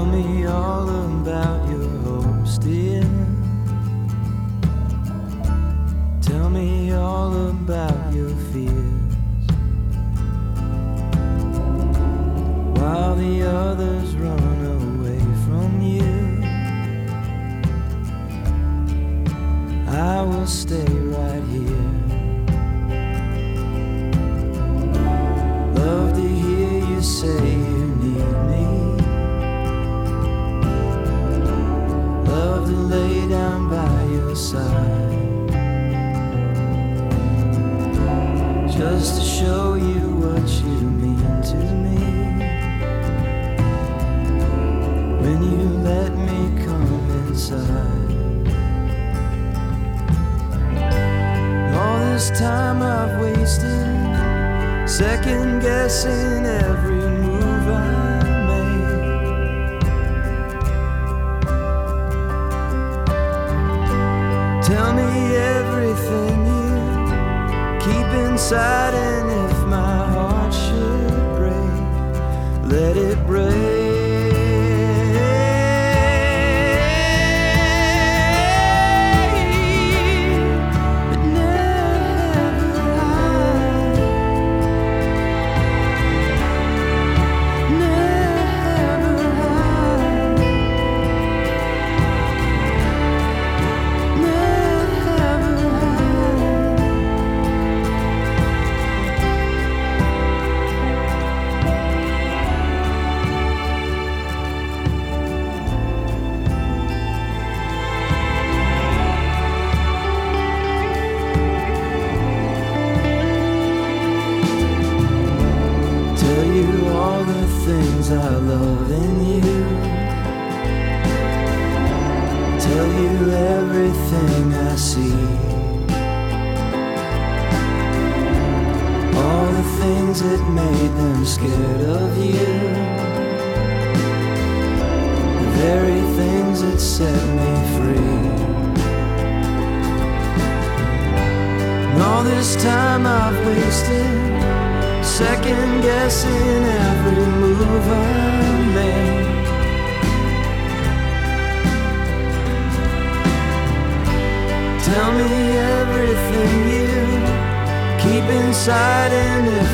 Tell me all about your hopes, dear. Tell me all about your fears, while the others run away from you. I will stay right here. Love to hear you say you need me. Love to lay down by your side, just to show you what you mean to me. When you let me come inside, all this time I've wasted, second guessing every move I made. Tell me everything you keep inside, and if my heart should break, let it break. All the things I love in you, tell you everything I see, all the things that made them scared of you, the very things that set me free. And all this time I've wasted, second guessing every move I made. Tell me everything you keep inside, and